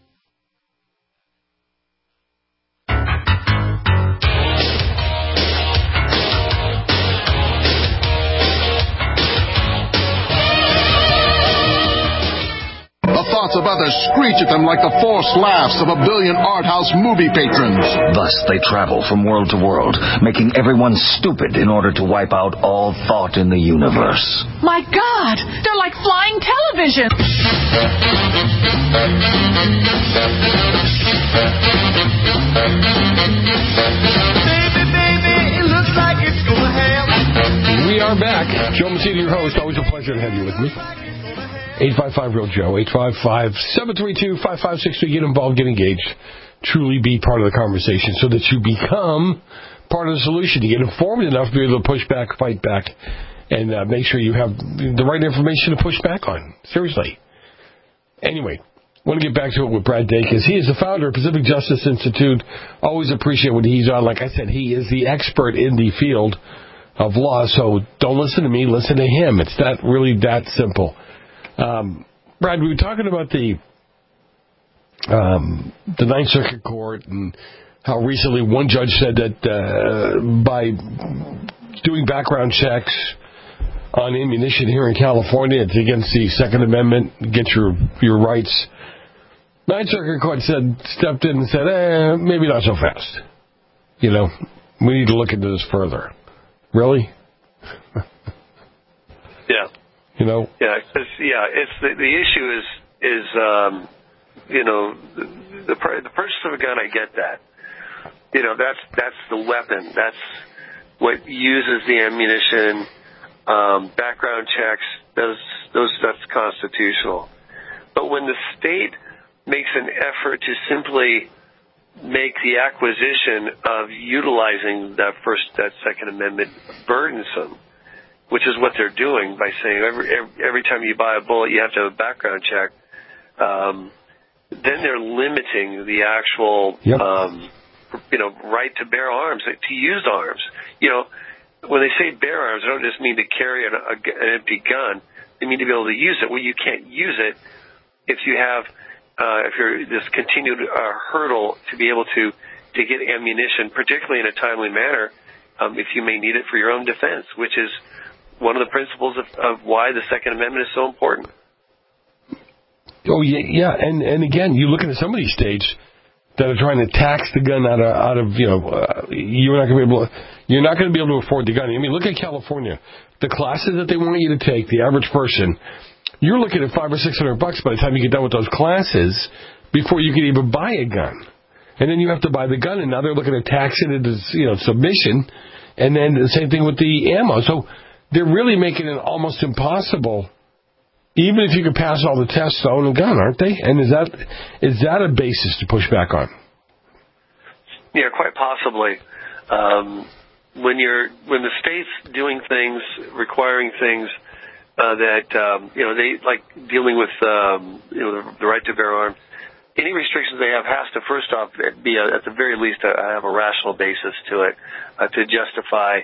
About to screech at them like the forced laughs of a billion art house movie patrons. Thus they travel from world to world, making everyone stupid in order to wipe out all thought in the universe. My God! They're like flying television! Baby, baby, it looks like it's going to hell. We are back. Joe Messina, your host. Always a pleasure to have you with me. eight five five real Joe, eight five five, seven three two, five five six two. Get involved, get engaged. Truly be part of the conversation so that you become part of the solution. You get informed enough to be able to push back, fight back, and uh, make sure you have the right information to push back on. Seriously. Anyway, I want to get back to it with Brad Dacus. He is the founder of Pacific Justice Institute. Always appreciate when he's on. Like I said, he is the expert in the field of law, so don't listen to me, listen to him. It's not really that simple. Um, Brad, we were talking about the um, the Ninth Circuit Court and how recently one judge said that uh, by doing background checks on ammunition here in California, it's against the Second Amendment, against your your rights. Ninth Circuit Court said stepped in and said, eh, maybe not so fast. You know, we need to look into this further. Really? Yeah. You know? Yeah, cause, yeah, it's the, the issue is, is, um, you know, the, the, the purchase of a gun, I get that. You know, that's, that's the weapon. That's what uses the ammunition, um, background checks, those, those, that's constitutional. But when the state makes an effort to simply make the acquisition of utilizing that first, that Second Amendment burdensome, which is what they're doing by saying every, every, every time you buy a bullet, you have to have a background check, um, then they're limiting the actual, yep. um, you know, right to bear arms, to use arms. You know, when they say bear arms, they don't just mean to carry an, a, an empty gun. They mean to be able to use it. Well, you can't use it if you have, uh, if you're this continued uh, hurdle to be able to, to get ammunition, particularly in a timely manner, um, if you may need it for your own defense, which is one of the principles of, of why the Second Amendment is so important. Oh yeah, yeah, and and again, you look at some of these states that are trying to tax the gun out of out of you know uh, you're not going to be able to, you're not going to be able to afford the gun. I mean, look at California, the classes that they want you to take, the average person, you're looking at five or six hundred bucks by the time you get done with those classes before you can even buy a gun, and then you have to buy the gun, and now they're looking at taxing it as you know submission, and then the same thing with the ammo. So they're really making it almost impossible, even if you could pass all the tests to own a gun, aren't they? And is that is that a basis to push back on? Yeah, quite possibly. Um, when you're when the state's doing things, requiring things uh, that um, you know they like dealing with um, you know the, the right to bear arms. Any restrictions they have has to first off be a, at the very least a, have a rational basis to it uh, to justify.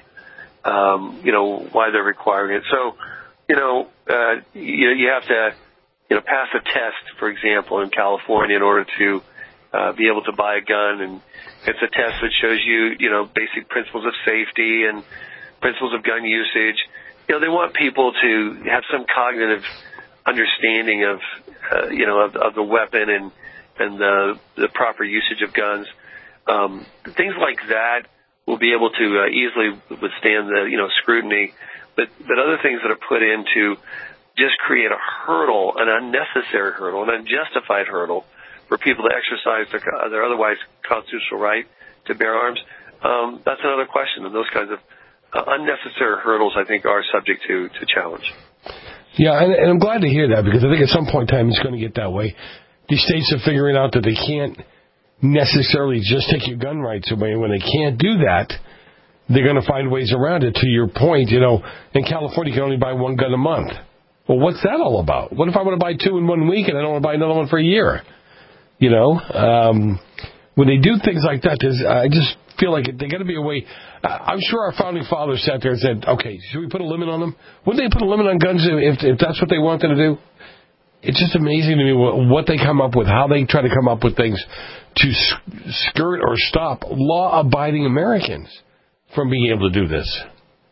Um, you know, why they're requiring it. So, you know, uh, you, you have to, you know, pass a test, for example, in California in order to uh, be able to buy a gun. And it's a test that shows you, you know, basic principles of safety and principles of gun usage. You know, they want people to have some cognitive understanding of, uh, you know, of, of the weapon and, and the, the proper usage of guns. Um, things like that will be able to uh, easily withstand the, you know, scrutiny. But, but other things that are put in to just create a hurdle, an unnecessary hurdle, an unjustified hurdle for people to exercise their, their otherwise constitutional right to bear arms, um, that's another question. And those kinds of uh, unnecessary hurdles, I think, are subject to, to challenge. Yeah, and, and I'm glad to hear that because I think at some point in time it's going to get that way. These states are figuring out that they can't necessarily just take your gun rights away. When they can't do that, they're going to find ways around it. To your point, you know, in California, you can only buy one gun a month. Well, what's that all about? What if I want to buy two in one week and I don't want to buy another one for a year? You know, um, when they do things like that, there's, I just feel like they got to be a way. I'm sure our founding fathers sat there and said, okay, should we put a limit on them? Wouldn't they put a limit on guns if, if that's what they wanted to do? It's just amazing to me what they come up with, how they try to come up with things to skirt or stop law-abiding Americans from being able to do this.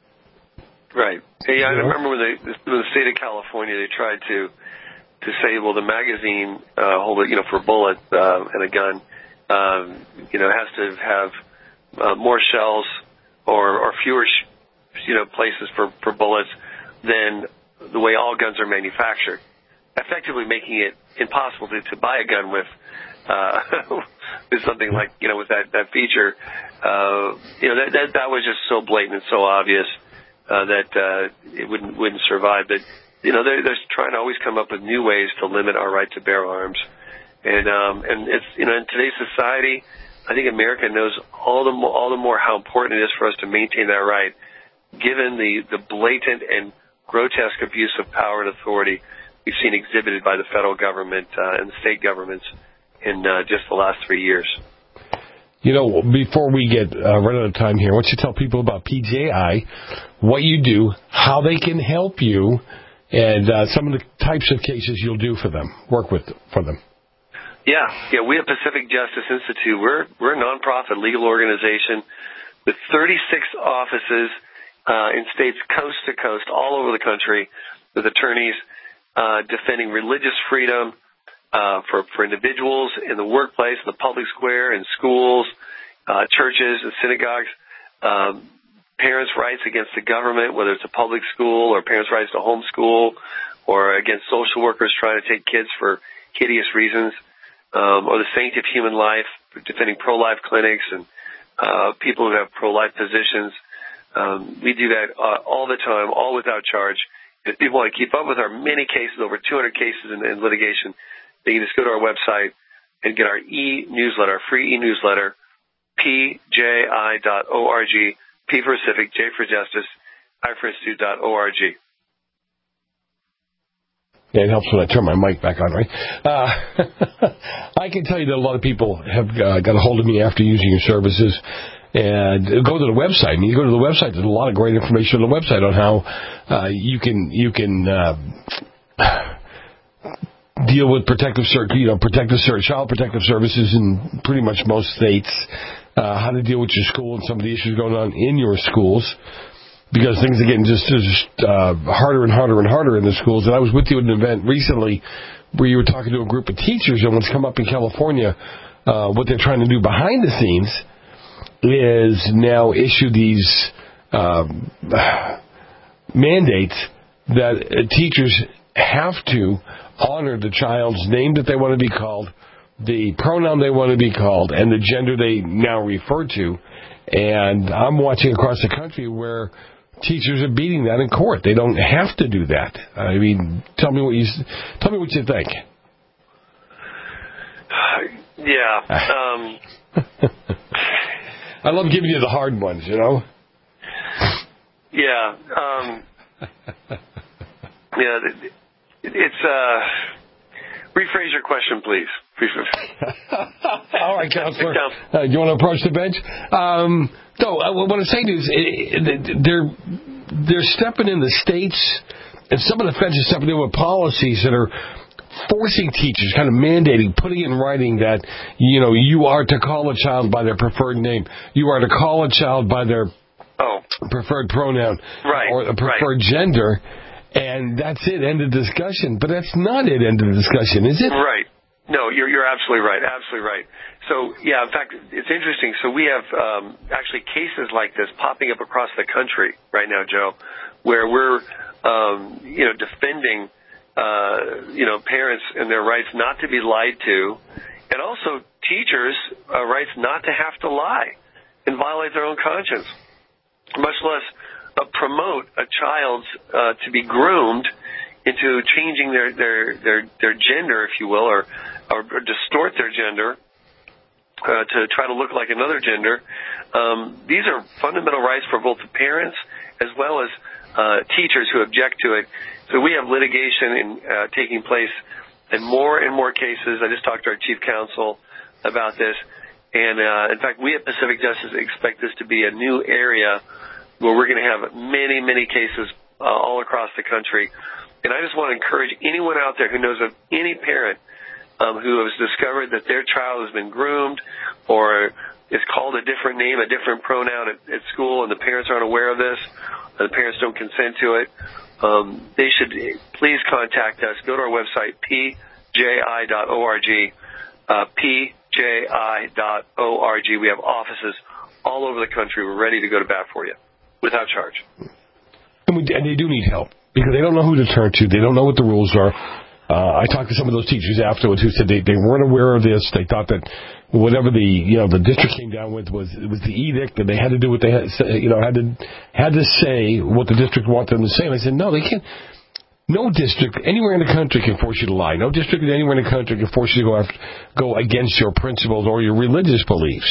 Right. Hey, I remember when, they, when the state of California, they tried to disable the magazine uh, holder, you know, for a bullet uh, and a gun. Um, you know, it has to have uh, more shells or, or fewer, sh- you know, places for, for bullets than the way all guns are manufactured, effectively making it impossible to, to buy a gun with uh, with something like, you know, with that, that feature. Uh, you know, that, that that was just so blatant and so obvious uh, that uh, it wouldn't wouldn't survive. But you know, they're, they're trying to always come up with new ways to limit our right to bear arms. And um, and it's, you know, in today's society, I think America knows all the more, all the more how important it is for us to maintain that right, given the, the blatant and grotesque abuse of power and authority we've seen exhibited by the federal government uh, and the state governments in uh, just the last three years. You know, before we get uh, run out of time here, I want you to tell people about P J I, what you do, how they can help you, and uh, some of the types of cases you'll do for them, work with for them. Yeah, yeah. We at Pacific Justice Institute, we're we're a nonprofit legal organization with thirty-six offices uh, in states coast to coast, all over the country, with attorneys uh, defending religious freedom uh, for for individuals in the workplace, in the public square, in schools, uh, churches, and synagogues. Um, parents' rights against the government, whether it's a public school or parents' rights to homeschool, or against social workers trying to take kids for hideous reasons, um, or the sanctity of human life, defending pro-life clinics and uh, people who have pro-life positions. Um, we do that uh, all the time, all without charge. If people want to keep up with our many cases, over two hundred cases in, in litigation, they can just go to our website and get our e-newsletter, our free e-newsletter, p j i dot org, P for Pacific, J for Justice, I for Institute dot org. Yeah, it helps when I turn my mic back on, right? Uh, I can tell you that a lot of people have uh, got a hold of me after using your services. And go to the website. I mean, you go to the website. There's a lot of great information on the website on how uh, you can you can uh, deal with protective, you know, protective, child protective services in pretty much most states. Uh, how to deal with your school and some of the issues going on in your schools, because things are getting just just uh, harder and harder and harder in the schools. And I was with you at an event recently where you were talking to a group of teachers, and what's come up in California, uh, what they're trying to do behind the scenes is now issue these uh, mandates that uh, teachers have to honor the child's name that they want to be called, the pronoun they want to be called, and the gender they now refer to. And I'm watching across the country where teachers are beating that in court. They don't have to do that. I mean, tell me what you tell me what you think. Yeah. Um I love giving you the hard ones, you know? Yeah. Um, yeah, it's, uh, rephrase your question, please. All right, Counselor. Uh, you want to approach the bench? Um, no, what I'm saying is they're, they're stepping in the states, and some of the feds are stepping in with policies that are forcing teachers, kind of mandating, putting in writing that, you know, you are to call a child by their preferred name. You are to call a child by their oh. preferred pronoun right. or a preferred right. gender, and that's it, end of discussion. But that's not it, end of discussion, is it? Right. No, you're you're absolutely right, absolutely right. So, yeah, in fact, it's interesting. So we have um, actually cases like this popping up across the country right now, Joe, where we're, um, you know, defending Uh, you know, parents and their rights not to be lied to, and also teachers' uh, rights not to have to lie and violate their own conscience, much less uh, promote a child's uh, to be groomed into changing their, their, their, their gender, if you will, or, or distort their gender uh, to try to look like another gender. Um, these are fundamental rights for both the parents as well as uh, teachers who object to it. So we have litigation in, uh, taking place in more and more cases. I just talked to our chief counsel about this. And, uh, in fact, we at Pacific Justice expect this to be a new area where we're going to have many, many cases uh, all across the country. And I just want to encourage anyone out there who knows of any parent um, who has discovered that their child has been groomed or is called a different name, a different pronoun at, at school, and the parents aren't aware of this, or the parents don't consent to it. Um, they should please contact us. Go to our website, p j i dot org, uh, p j i dot org. We have offices all over the country. We're ready to go to bat for you without charge. And, we, and they do need help because they don't know who to turn to. They don't know what the rules are. Uh, I talked to some of those teachers afterwards who said they, they weren't aware of this. They thought that whatever the you know the district came down with was was the edict, and they had to do what they had you know had to had to say what the district wanted them to say. And I said, no, they can't. No district anywhere in the country can force you to lie. No district anywhere in the country can force you to go after, go against your principles or your religious beliefs.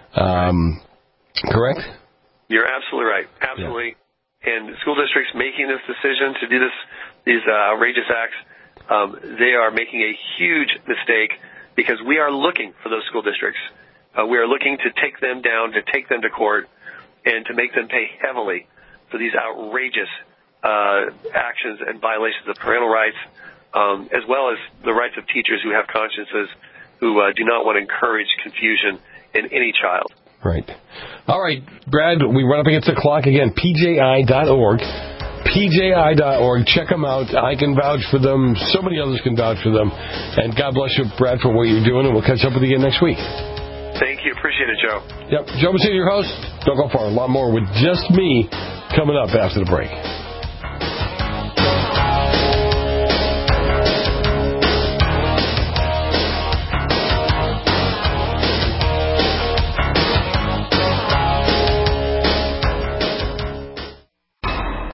Um, correct? You're absolutely right. Absolutely. Yeah. And school districts making this decision to do this these uh, outrageous acts. Um, they are making a huge mistake because we are looking for those school districts. Uh, we are looking to take them down, to take them to court, and to make them pay heavily for these outrageous uh, actions and violations of parental rights, um, as well as the rights of teachers who have consciences who uh, do not want to encourage confusion in any child. Right. All right, Brad, we run up against the clock again, p j i dot org. p j i dot org. Check them out. I can vouch for them. So many others can vouch for them. And God bless you, Brad, for what you're doing, and we'll catch up with you again next week. Thank you. Appreciate it, Joe. Yep. Joe Messina, your host. Don't go far. A lot more with just me coming up after the break.